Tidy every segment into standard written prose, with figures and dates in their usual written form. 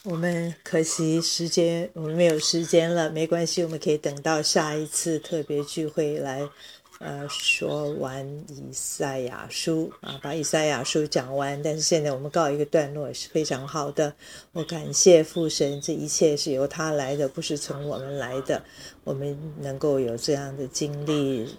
我们可惜我们没有时间了，没关系，我们可以等到下一次特别聚会来说完以赛亚书把以赛亚书讲完。但是现在我们告一个段落是非常好的。我感谢父神，这一切是由他来的，不是从我们来的。我们能够有这样的经历，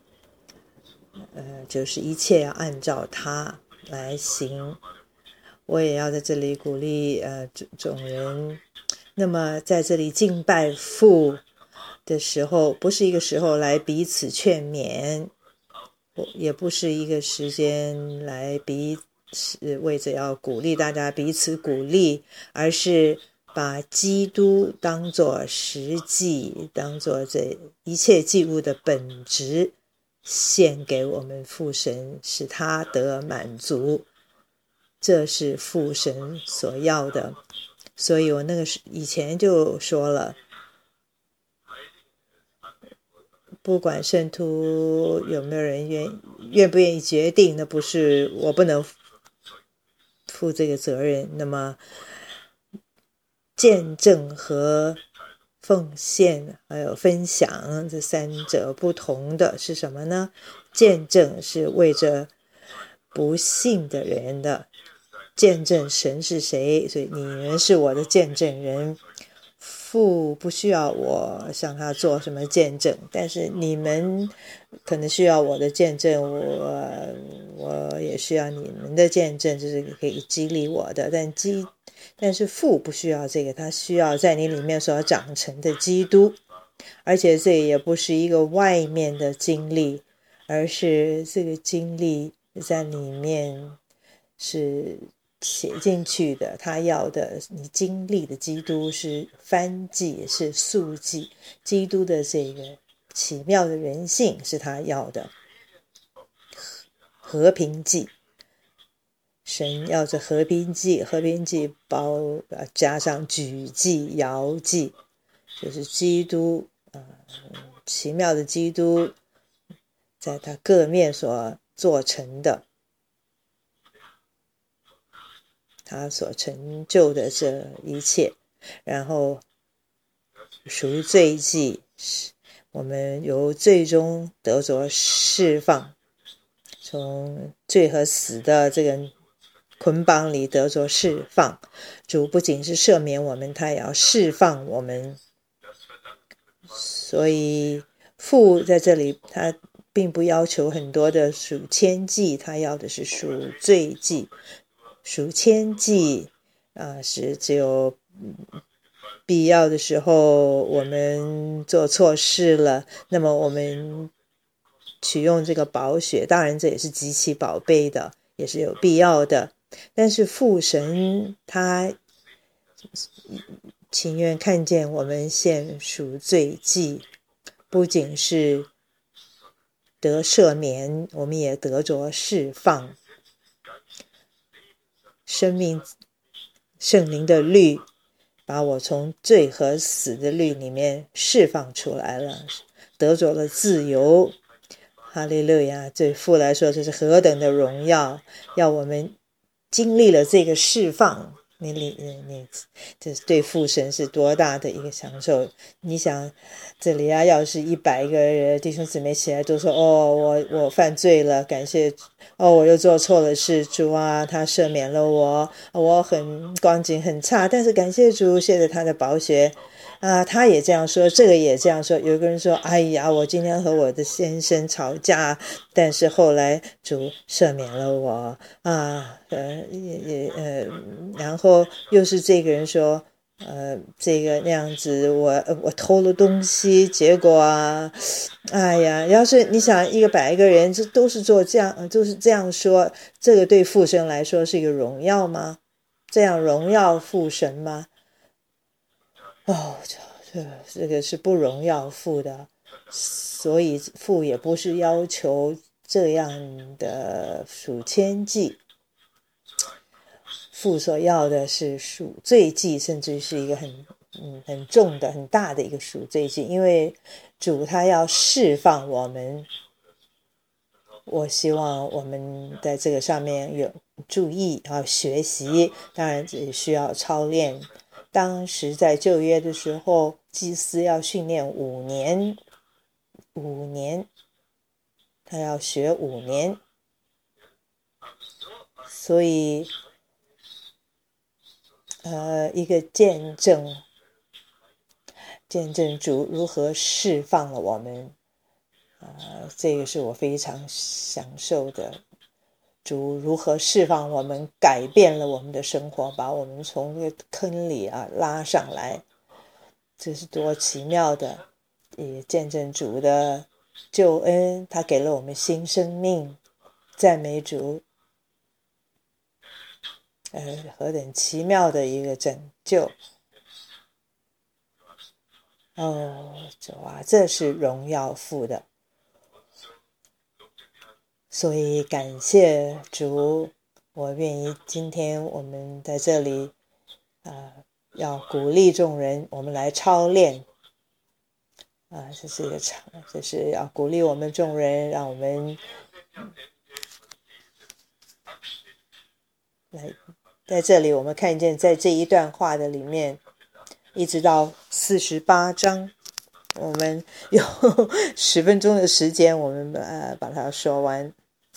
就是一切要按照他来行。我也要在这里鼓励众人。那么在这里敬拜父的时候，不是一个时候来彼此劝勉，也不是一个时间来为着要鼓励大家彼此鼓励，而是把基督当作实际，当作这一切祭物的本质献给我们父神，使他得满足。这是父神所要的。所以我以前就说了，不管圣徒有没有人愿不愿意决定，那不是我不能负这个责任。那么见证和奉献还有分享这三者不同的是什么呢？见证是为着不信的人的，见证神是谁，所以你们是我的见证人。父不需要我向他做什么见证，但是你们可能需要我的见证，我也需要你们的见证，就是可以激励我的。但是父不需要这个，他需要在你里面所长成的基督。而且这也不是一个外面的经历，而是这个经历在里面是写进去的。他要的你经历的基督是燔祭，是素祭，基督的这个奇妙的人性是他要的。和平祭，神要着和平祭，和平祭加上举祭、摇祭，就是基督奇妙的基督在他各面所做成的，他所成就的这一切。然后赎罪祭，我们由罪中得着释放，从罪和死的这个捆绑里得着释放。主不仅是赦免我们，他也要释放我们。所以父在这里他并不要求很多的赎愆祭，他要的是赎罪祭。赎愆祭是只有必要的时候，我们做错事了，那么我们取用这个宝血，当然这也是极其宝贝的，也是有必要的。但是父神他情愿看见我们献赎罪祭，不仅是得赦免，我们也得着释放。生命圣灵的律把我从罪和死的律里面释放出来了，得着了自由。哈利路亚！对父来说这是何等的荣耀，要我们经历了这个释放，这对父神是多大的一个享受。你想这里要是100个弟兄姊妹起来都说我犯罪了，感谢我又做错了事，主啊他赦免了我很光景很差，但是感谢主，谢谢他的宝血他也这样说，这个也这样说。有个人说哎呀，我今天和我的先生吵架，但是后来主赦免了我然后又是这个人说这个那样子，我偷了东西，结果哎呀，要是你想100个人这都是这样说，这个对父神来说是一个荣耀吗？这样荣耀父神吗？这个是不荣耀父的。所以父也不是要求这样的赎愆祭，父所要的是赎罪祭，甚至是一个很重的很大的一个赎罪祭，因为主他要释放我们。我希望我们在这个上面有注意学习，当然也需要操练， 当时在旧约的时候，祭司要训练5年，他要学5年，所以一个见证主如何释放了我们，这个是我非常享受的。主如何释放我们，改变了我们的生活，把我们从那个坑里拉上来，这是多奇妙的！也见证主的救恩，他给了我们新生命，赞美主！何等奇妙的一个拯救！主啊，这是荣耀父的。所以感谢主，我愿意今天我们在这里要鼓励众人，我们来操练这是要鼓励我们众人，让我们来在这里我们看见在这一段话的里面一直到48章，我们有10分钟的时间，我们把它说完。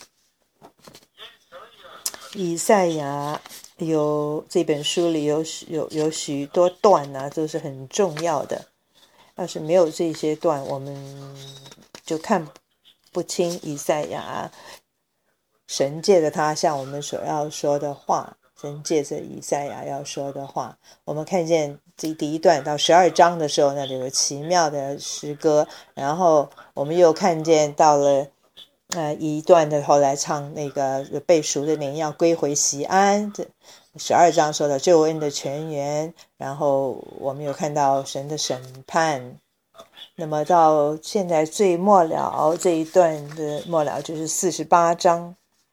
以赛亚这本书里有许多段都是很重要的，要是没有这些段，我们就看不清以赛亚神借着他向我们所要说的话，神借着以赛亚要说的话。我们看见这第一段到12章的时候，那里有奇妙的诗歌，然后我们又看见到了一段的后来唱那个被赎的民要归回锡安，这12章说的救恩的泉源，然后我们有看到神的审判。那么到现在最末了这一段的末了就是48章，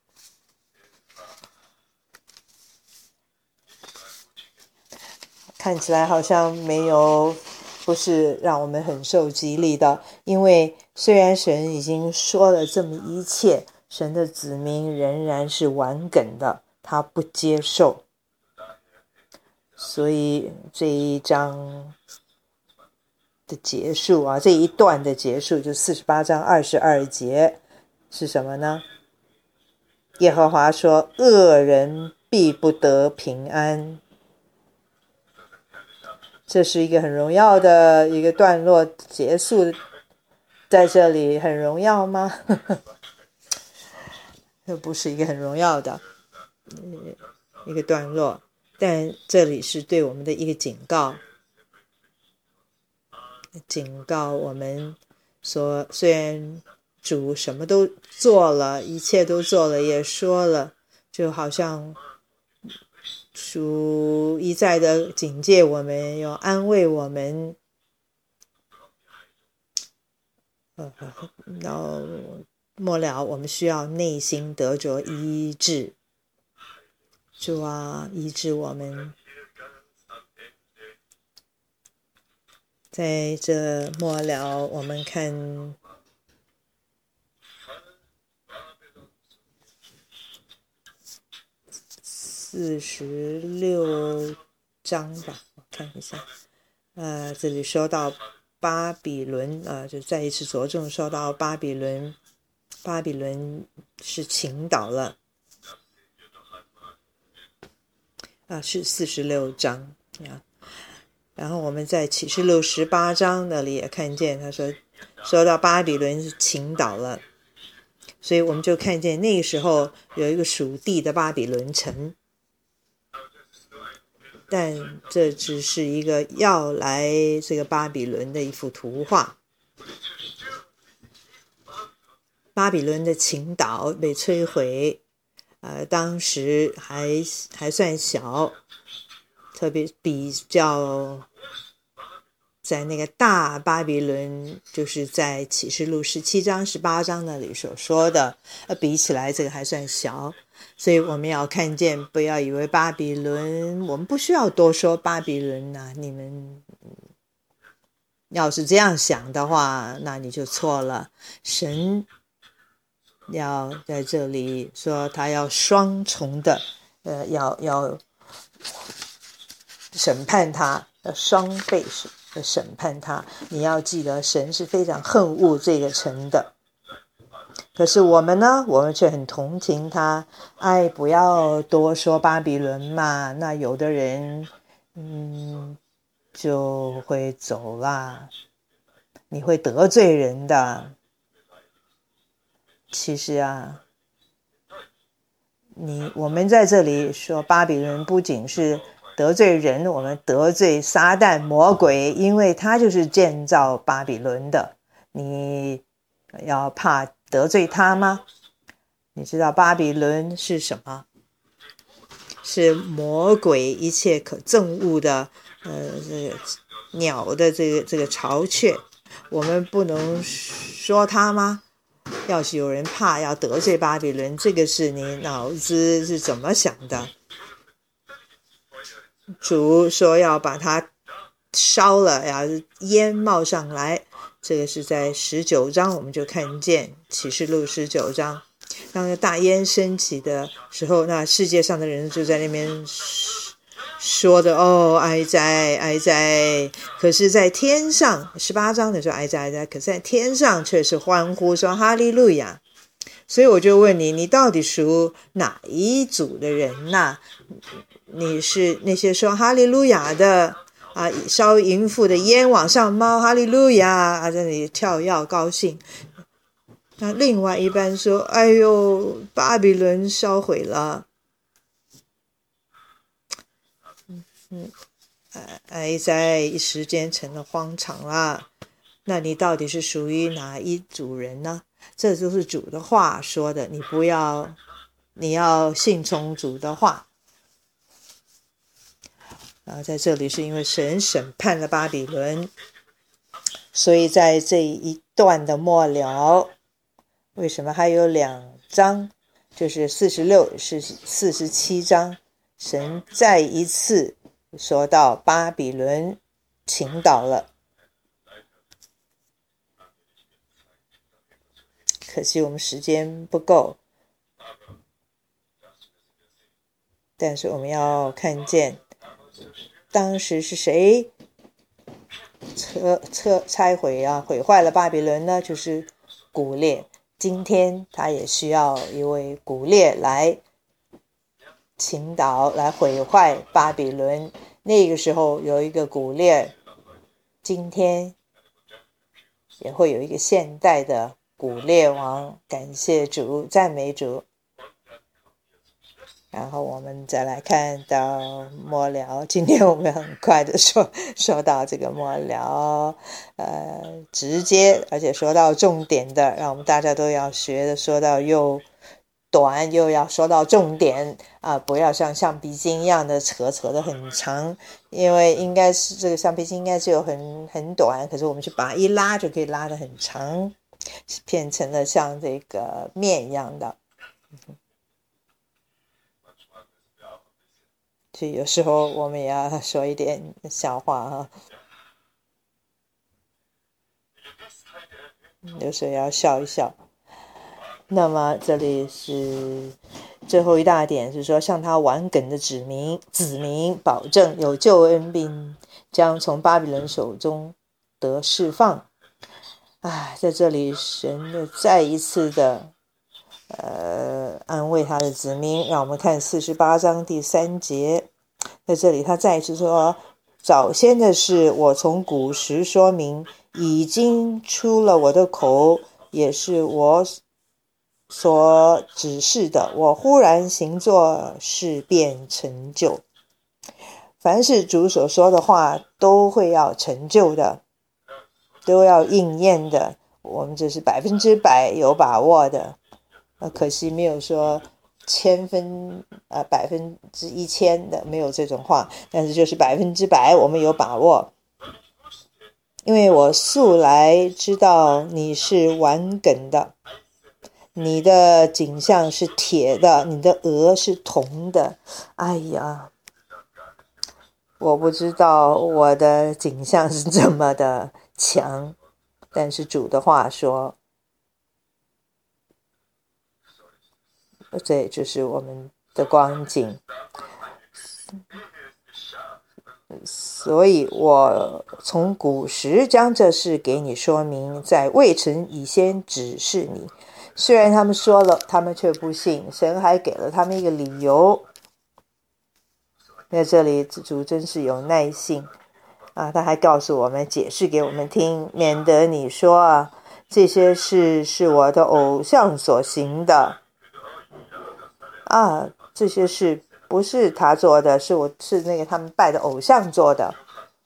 看起来好像不是让我们很受激励的，因为虽然神已经说了这么一切，神的子民仍然是顽梗的，他不接受。所以这一章的结束这一段的结束就48章22节是什么呢？耶和华说，恶人必不得平安。这是一个很荣耀的一个段落结束在这里，很荣耀吗？这不是一个很荣耀的一个段落，但这里是对我们的一个警告我们说，虽然主什么都做了，一切都做了，也说了，就好像主一再的警戒我们，要安慰我们，到末了我们需要内心得着医治。主啊，医治我们。在这末了，我们看46章吧，我看一下。这里说到巴比伦就再一次着重说到巴比伦是倾倒了是46章然后我们在启示录18章那里也看见他说到巴比伦是倾倒了，所以我们就看见那个时候有一个属地的巴比伦城，但这只是一个要来这个巴比伦的一幅图画。巴比伦的倾倒被摧毁，当时还算小，特别比较在那个大巴比伦，就是在启示录17章18章那里所说的，比起来这个还算小。所以我们要看见，不要以为巴比伦，我们不需要多说巴比伦你们要是这样想的话，那你就错了。神要在这里说他要双重的要审判他，要双倍审判他。你要记得，神是非常恨恶这个城的。可是我们呢，我们却很同情他。不要多说巴比伦嘛，那有的人就会走啦，你会得罪人的。其实啊，我们在这里说巴比伦不仅是得罪人，我们得罪撒旦魔鬼，因为他就是建造巴比伦的。你要怕得罪他吗？你知道巴比伦是什么？是魔鬼一切可憎恶的这个鸟的这个巢穴。我们不能说他吗？要是有人怕要得罪巴比伦，这个是你脑子是怎么想的？主说要把它烧了，要烟冒上来，这个是在19章，我们就看见启示录19章，当大烟升起的时候，那世界上的人就在那边说的哀哉哀哉。可是在天上18章的时候哀哉哀哉，可是在天上却是欢呼说哈利路亚。所以我就问你，你到底属哪一组的人呐？你是那些说哈利路亚的烧淫妇的烟往上冒哈利路亚在那里跳跃高兴。那另外一般说哎呦巴比伦烧毁了，哀哉一时间成了荒场啦。那你到底是属于哪一组人呢？这就是主的话说的，你要信从主的话。在这里是因为神审判了巴比伦，所以在这一段的末了，为什么还有2章，就是46是47章，神再一次说到巴比伦倾倒了。可惜我们时间不够，但是我们要看见当时是谁拆毁毁坏了巴比伦呢？就是古列。今天他也需要一位古列来倾倒，来毁坏巴比伦。那个时候有一个古列，今天也会有一个现代的古列王。感谢主，赞美主。然后我们再来看到末了，今天我们很快的说到这个末了，直接而且说到重点的，让我们大家都要学的，说到又短又要说到重点不要像橡皮筋一样的扯得很长，因为应该是这个橡皮筋应该是有很短，可是我们去把它一拉就可以拉得很长，变成了像这个面一样的。所以有时候我们也要说一点笑话有时候也要笑一笑。那么这里是最后一大点，是说向他顽梗的子民保证有救恩，并将从巴比伦手中得释放。在这里神的再一次的安慰他的子民。让我们看48章第3节，在这里他再一次说，早先的事我从古时说明，已经出了我的口，也是我所指示的，我忽然行作事便成就。凡是主所说的话都会要成就的，都要应验的，我们这是100%有把握的。可惜没有说1000%的，没有这种话，但是就是100%我们有把握。因为我素来知道你是顽梗的，你的颈项是铁的，你的额是铜的。哎呀，我不知道我的颈项是这么的强，但是主的话说，这就是我们的光景。 所以我从古时将这事给你说明，在未曾以先指示你。虽然他们说了，他们却不信，神还给了他们一个理由。在这里主真是有耐性啊，他还告诉我们，解释给我们听，免得你说啊，这些事是我的偶像所行的啊，这些事不是他做的，是那个他们拜的偶像做的。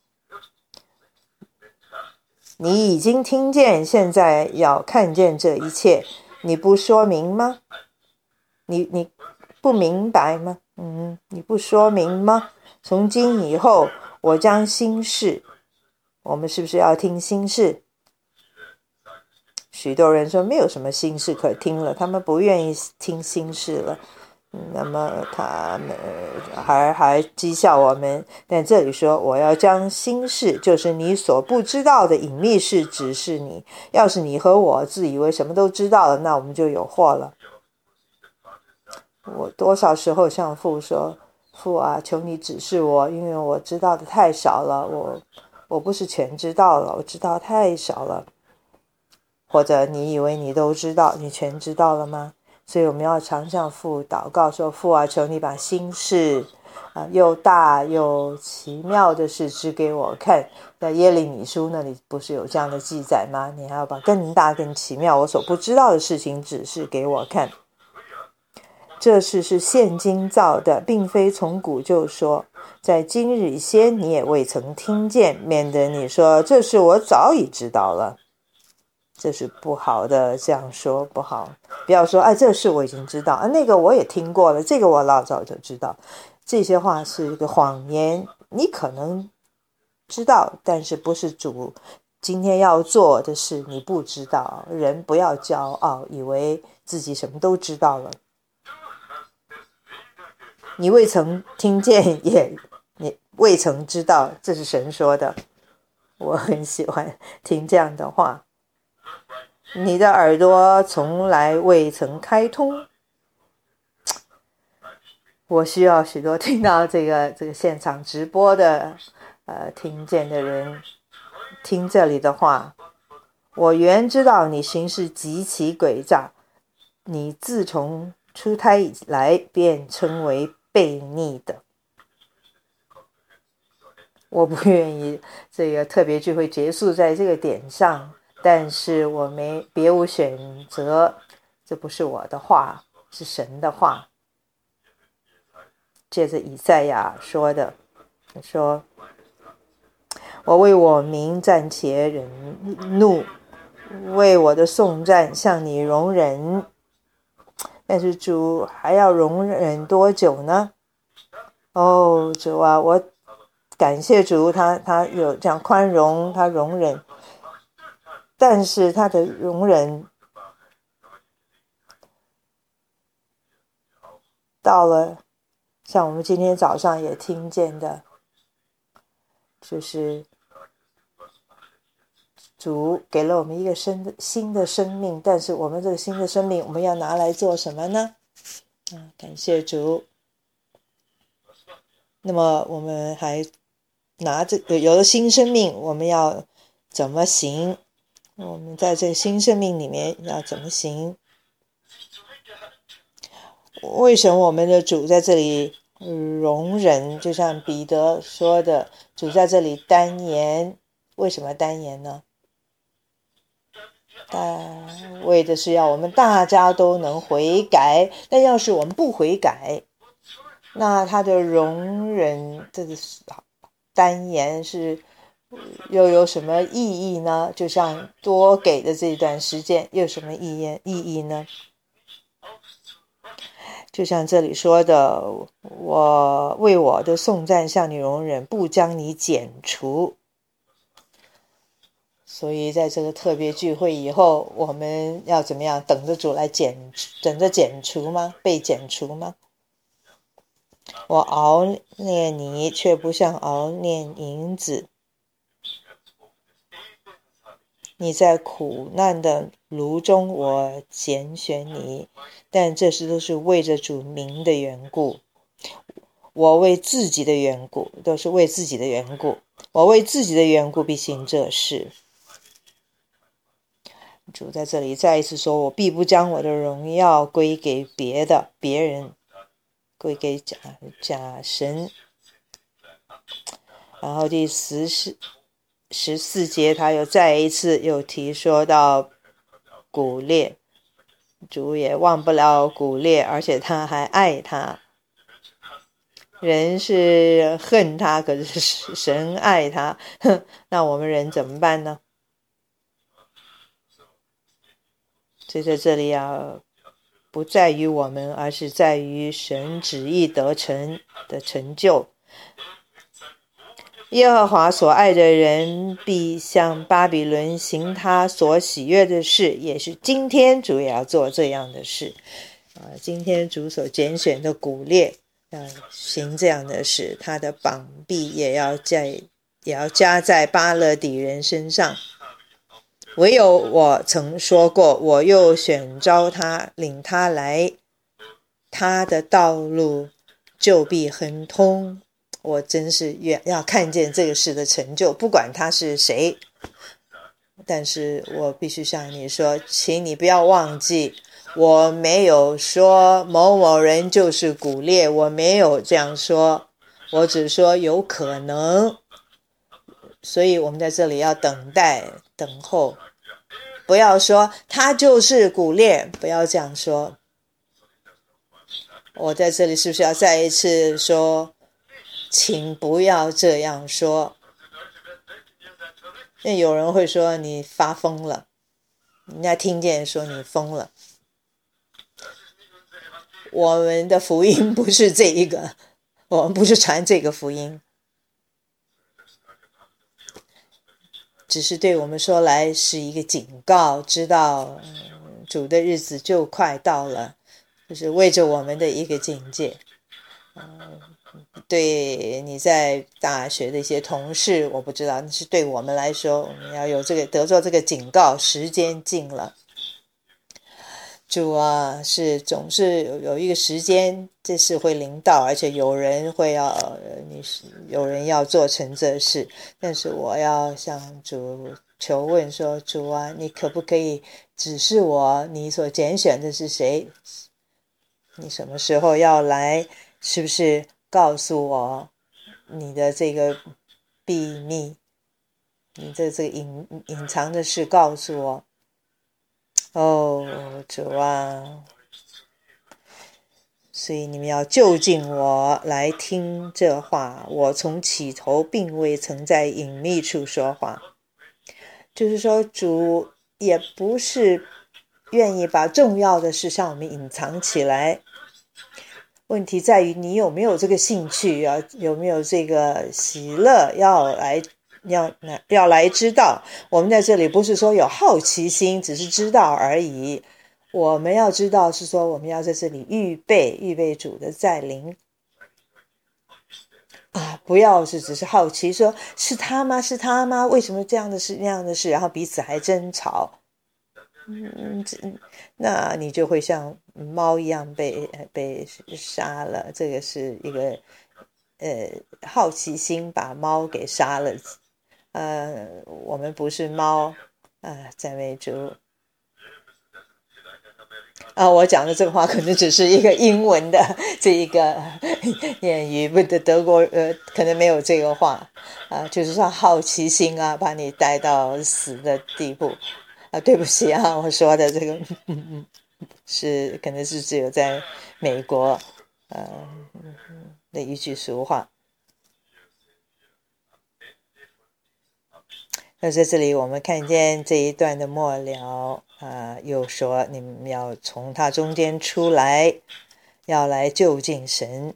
你已经听见，现在要看见这一切，你不说明吗？你不明白吗？你不说明吗？从今以后，我将新事，我们是不是要听新事？许多人说没有什么新事可听了，他们不愿意听新事了。那么他们还讥笑我们，但这里说我要将新事，就是你所不知道的隐秘事指示你。要是你和我自以为什么都知道了，那我们就有祸了。我多少时候向父说，父啊，求你指示我，因为我知道的太少了，我不是全知道了，我知道太少了。或者你以为你都知道，你全知道了吗？所以我们要常向父祷告说，父啊，求你把新事又大又奇妙的事指给我看。在耶利米书那里不是有这样的记载吗？你还要把更大更奇妙我所不知道的事情指示给我看。这事是现今造的，并非从古就说，在今日以先你也未曾听见，免得你说这事我早已知道了。这是不好的，这样说不好。不要说这事我已经知道，那个我也听过了，这个我老早就知道。这些话是一个谎言，你可能知道，但是不是主今天要做的事你不知道。人不要骄傲，以为自己什么都知道了。你未曾听见，你未曾知道，这是神说的。我很喜欢听这样的话。你的耳朵从来未曾开通。我需要许多听到这个现场直播的听见的人听这里的话。我原知道你行事极其诡诈，你自从出胎以来便称为悖逆的。我不愿意这个特别聚会结束在这个点上，但是我别无选择，这不是我的话，是神的话。借着以赛亚说的，说我为我名暂且忍怒，为我的颂赞向你容忍。但是主还要容忍多久呢？主啊，我感谢主，他有这样宽容，他容忍，但是他的容忍到了像我们今天早上也听见的，就是主给了我们一个新的生命，但是我们这个新的生命我们要拿来做什么呢？感谢主。那么我们还拿有了新生命，我们要怎么行？我们在这个新生命里面要怎么行？为什么我们的主在这里容忍？就像彼得说的，主在这里单言。为什么单言呢？为的是要我们大家都能悔改。但要是我们不悔改，那他的容忍这个单言是又有什么意义呢？就像多给的这段时间又有什么意义呢？就像这里说的，我为我的颂赞向你容忍，不将你剪除。所以在这个特别聚会以后，我们要怎么样？等着主来等着剪除吗？被剪除吗？我熬炼你，却不像熬炼银子。你在苦难的炉中，我拣选你，但这都是为着主名的缘故。 我为自己的缘故，都是为自己的缘故，我为自己的缘故必行这事。主在这里再一次说，我必不将我的荣耀归给别人，归给假神。然后第14节他又再一次又提说到古列，主也忘不了古列，而且他还爱他。人是恨他，可是神爱他，那我们人怎么办呢？所以在这里不在于我们，而是在于神旨意得成的成就。耶和华所爱的人必向巴比伦行他所喜悦的事，也是今天主也要做这样的事。今天主所拣选的古列要行这样的事，他的膀臂也要加在巴勒底人身上。唯有我曾说过，我又选召他，领他来，他的道路就必亨通。我真是要看见这个事的成就，不管他是谁。但是我必须向你说，请你不要忘记，我没有说某某人就是古列，我没有这样说，我只说有可能。所以我们在这里要等待等候，不要说他就是古列，不要这样说。我在这里是不是要再一次说，请不要这样说。因为有人会说你发疯了，人家听见说你疯了。我们的福音不是这一个，我们不是传这个福音，只是对我们说来是一个警告，知道主的日子就快到了，就是为着我们的一个警戒。对你在大学的一些同事，我不知道，但是对我们来说，我们要有这个得做这个警告，时间近了。主是总是有一个时间，这事会临到，而且有人要做成这事。但是我要向主求问说，主你可不可以指示我，你所拣选的是谁？你什么时候要来？是不是告诉我你的这个秘密，你的这个隐藏的事告诉我。主所以你们要就近我来听这话，我从起头并未曾在隐秘处说话。就是说主也不是愿意把重要的事向我们隐藏起来，问题在于你有没有这个兴趣，有没有这个喜乐要来知道。我们在这里不是说有好奇心，只是知道而已。我们要知道是说，我们要在这里预备主的再临不要只是好奇说是他吗？是他吗？为什么这样的事那样的事，然后彼此还争吵。那你就会像猫一样被杀了。这个是一个好奇心把猫给杀了。我们不是猫赞美主。我讲的这个话可能只是一个英文的这一个谚语，不的德国可能没有这个话就是说好奇心把你带到死的地步对不起我说的这个可能是只有在美国的一句俗话。那在这里我们看见这一段的末了又说你们要从他中间出来，要来就近神。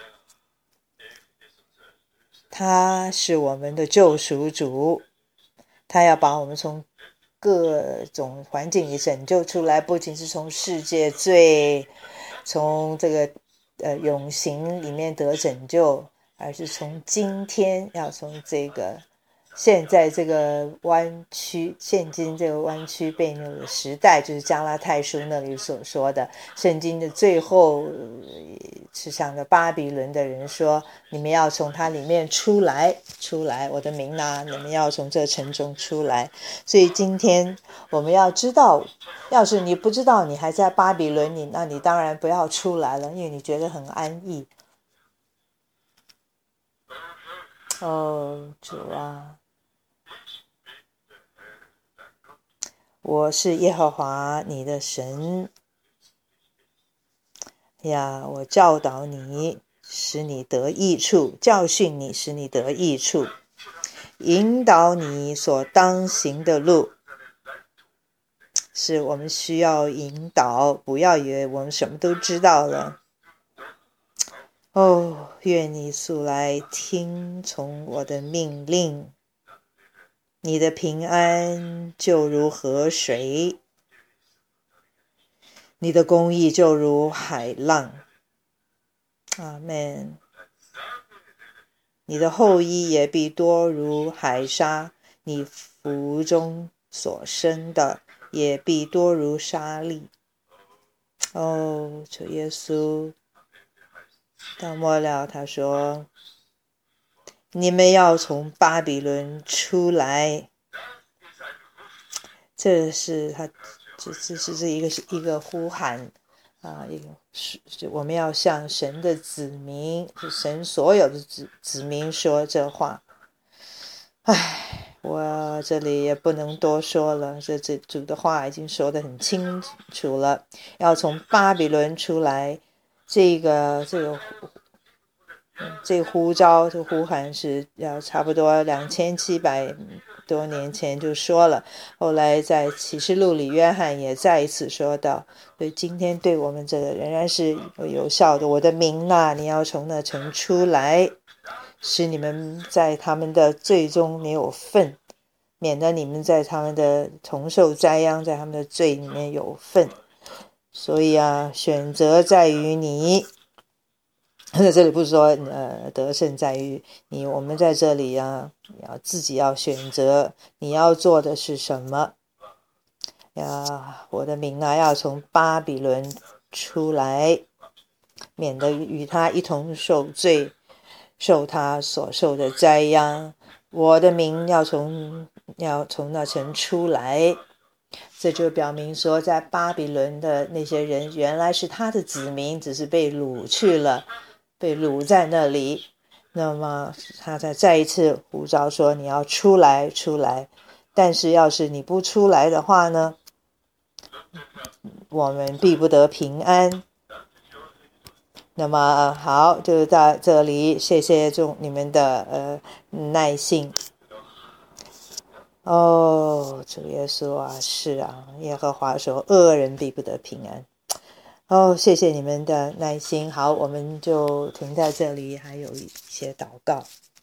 他是我们的救赎主，他要把我们从各种环境里拯救出来，不仅是从世界罪，从这个永刑里面得拯救，而是从今天要从这个现在这个弯曲，现今这个弯曲背扭的时代，就是加拉太书那里所说的，圣经的最后是向着巴比伦的人说，你们要从它里面出来，我的民啊，你们要从这城中出来。所以今天我们要知道，要是你不知道你还在巴比伦，那你当然不要出来了，因为你觉得很安逸。主啊，我是耶和华你的神呀，我教导你，使你得益处，教训你，使你得益处，引导你所当行的路。是我们需要引导，不要以为我们什么都知道了。愿你素来听从我的命令，你的平安就如河水，你的公义就如海浪。阿们。你的后裔也必多如海沙，你腹中所生的也必多如沙粒。主耶稣，到末了他说，你们要从巴比伦出来。这是他，这是一个呼喊啊！我们要向神的子民，神所有的子民说这话。我这里也不能多说了，这主的话已经说得很清楚了，要从巴比伦出来。这个呼召，这呼喊是要差不多2700多年前就说了，后来在启示录里约翰也再一次说到，所以今天对我们这个仍然是有效的。我的民啊，你要从那城出来，使你们在他们的罪中没有份，免得你们在他们的同受灾殃，在他们的罪里面有份。所以选择在于你。这里不是说得胜在于你，我们在这里要自己要选择你要做的是什么。我的民啊，要从巴比伦出来，免得与他一同受罪，受他所受的灾殃。我的民要从那城出来。这就表明说，在巴比伦的那些人原来是他的子民，只是被掳去了，被掳在那里。那么他再一次呼召说，你要出来。但是要是你不出来的话呢，我们必不得平安。那么好，就到这里，谢谢你们的耐性。主耶稣啊，是啊，耶和华说，恶人必不得平安。谢谢你们的耐心。好，我们就停在这里，还有一些祷告。